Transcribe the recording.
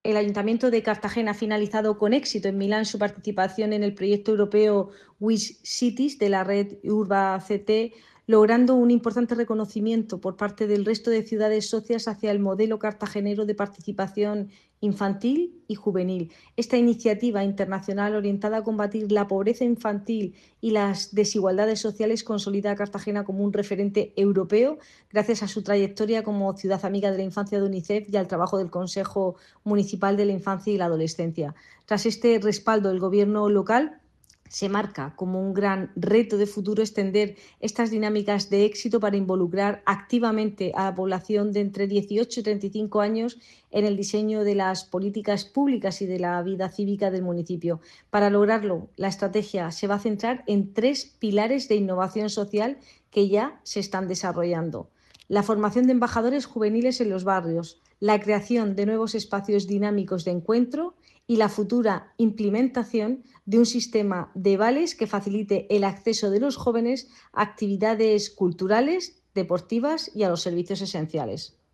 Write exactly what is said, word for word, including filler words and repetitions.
el Ayuntamiento de Cartagena ha finalizado con éxito en Milán su participación en el proyecto europeo Wish Cities de la red Urba C T, logrando un importante reconocimiento por parte del resto de ciudades socias hacia el modelo cartagenero de participación infantil y juvenil. Esta iniciativa internacional orientada a combatir la pobreza infantil y las desigualdades sociales consolida a Cartagena como un referente europeo gracias a su trayectoria como ciudad amiga de la infancia de UNICEF y al trabajo del Consejo Municipal de la Infancia y la Adolescencia. Tras este respaldo, el Gobierno local se marca como un gran reto de futuro extender estas dinámicas de éxito para involucrar activamente a la población de entre dieciocho y treinta y cinco años en el diseño de las políticas públicas y de la vida cívica del municipio. Para lograrlo, la estrategia se va a centrar en tres pilares de innovación social que ya se están desarrollando: la formación de embajadores juveniles en los barrios, la creación de nuevos espacios dinámicos de encuentro y la futura implementación de un sistema de vales que facilite el acceso de los jóvenes a actividades culturales, deportivas y a los servicios esenciales.